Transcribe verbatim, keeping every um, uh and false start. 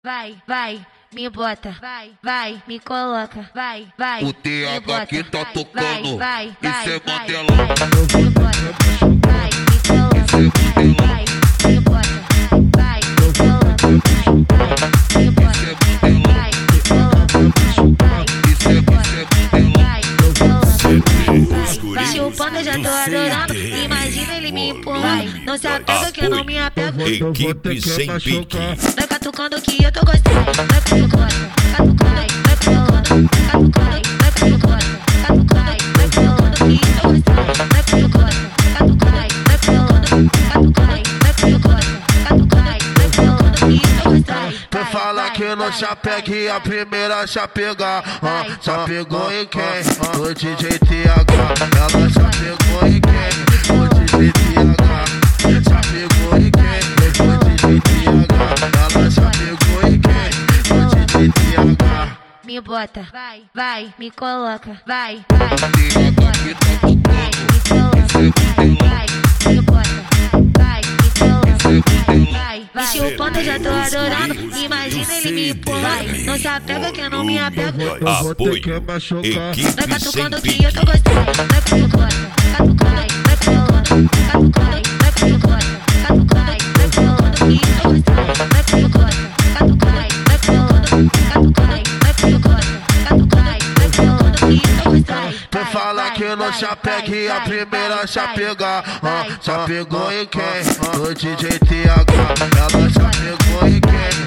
vai, vai, me bota, vai, vai, me coloca, vai, vai. O T H que tá tocando, vai, isso é Mandelão. Me bota, vai, me coloca, vai, me bota, vai, me coloca, vai, me bota, vai, me coloca, vai, me bota, vai, me coloca. Chupando, eu já tô adorando. Imagina ele me empurrando. Não se apega que eu não me apego. Equipe sem pique. Vai catucando que eu tô gostando. Vai catucando, catucando, vai catucando, catucando, vai catucando, catucando, vai catucando que eu tô gostando. Vai catucando, catucando, vai catucando, catucando, vai catucando, catucando, vai catucando que eu tô gostando. Tu fala que não se apegue, a primeira se apegar. Ah, se apegou em quem? O D J T H. Ela se apegou em quem? O D J T H. Se apegou em quem? O D J T H. Ela se apegou em quem? O D J T H. Me bota, vai, vai, me coloca, vai, vai, me bota, que tá vai, me coloca, vai, me bota, vai, me coloca, vai, vai. Chupando, eu já tô adorando. Imagina ele me empurrando. Não se apega que eu não me apego. Apoio. Equipe Vai sem catucando que pique. eu tô gostando. Vai catucando, catucando, vai catucando, catucando, vai catucando, catucando, vai catucando que eu tô gostando. Vai catucando, catucando, vai catucando, catucando, vai catucando, catucando, vai catucando que eu tô gostando. Tu fala que não se apegue, a primeira se apegar. Ah, se apegou em quem? O D J T H. Ela se apegou em quem?